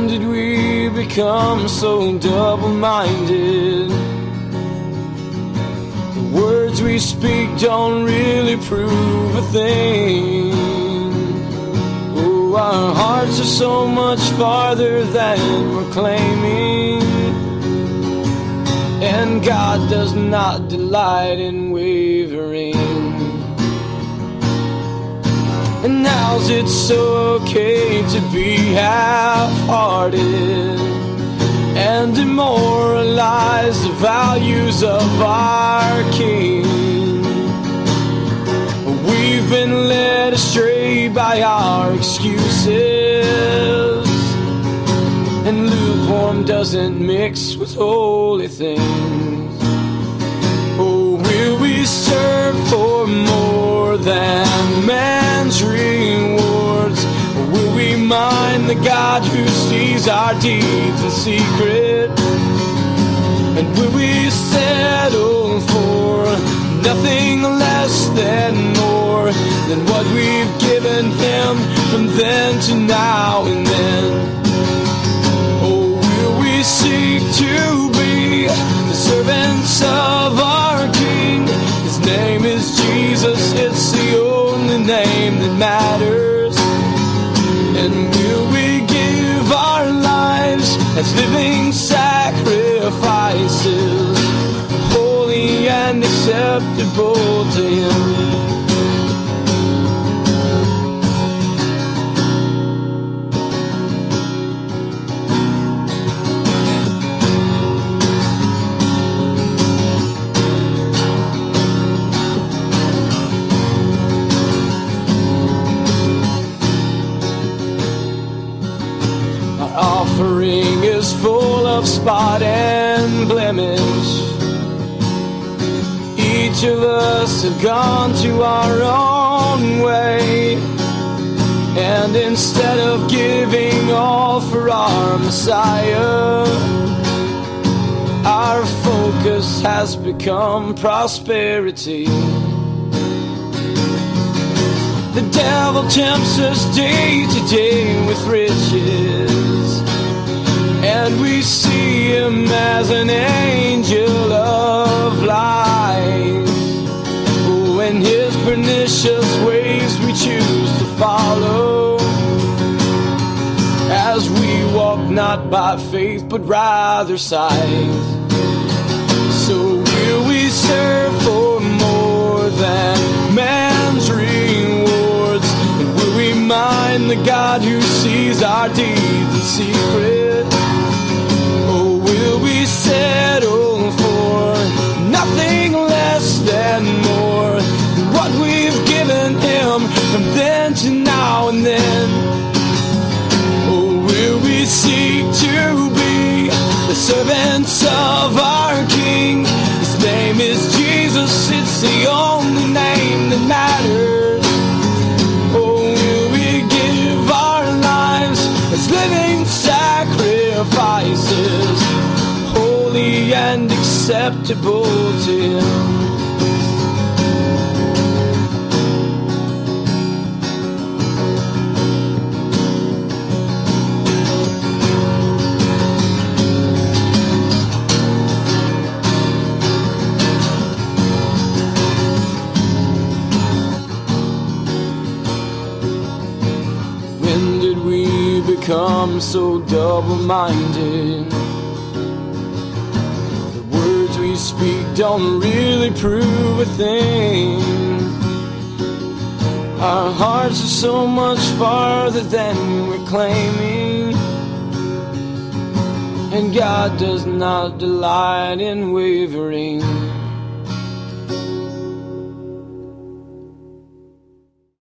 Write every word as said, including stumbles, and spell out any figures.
did we become so double-minded? The words we speak don't really prove a thing. Oh, our hearts are so much farther than we're claiming, and God does not delight in wavering. And now's it so okay to be half-hearted and demoralize the values of our King. We've been led astray by our excuses, and lukewarm doesn't mix with holy things. Oh, will we serve for more than man's rewards? Or will we mind the God who sees our deeds in secret? And will we settle for nothing less than more than what we've given him from then to now and then? We seek to be the servants of our King. His name is Jesus, it's the only name that matters. And will we give our lives as living sacrifices, holy and acceptable to him? Offering is full of spot and blemish. Each of us have gone to our own way, and instead of giving all for our Messiah, our focus has become prosperity. The devil tempts us day to day with riches, and we see him as an angel of light. Oh, and his pernicious ways we choose to follow, as we walk not by faith but rather sight. So will we serve for more than man's rewards? And will we mind the God who sees our deeds in secret? Or will we settle for nothing less than more than what we've given him from then to now and then? Or will we seek to be the servants of our King? His name is Jesus, it's the only name that matters. Oh, will we give our lives as living sacrifices, holy and acceptable to him? Become so double-minded? The words we speak don't really prove a thing. Our hearts are so much farther than we're claiming, and God does not delight in wavering.